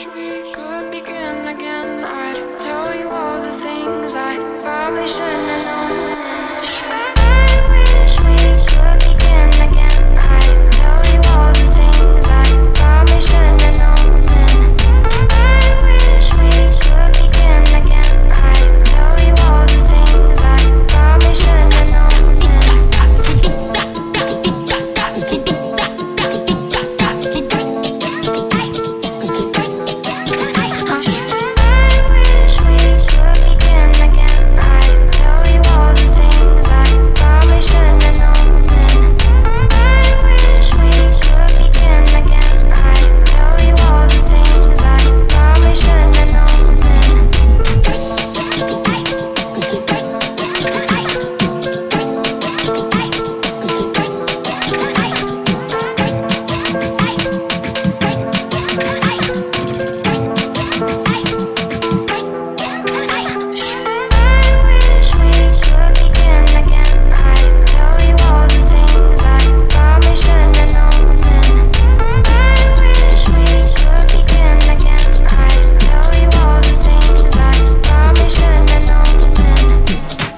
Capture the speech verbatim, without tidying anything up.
wish we could begin again. I'd tell you all the things I probably shouldn't.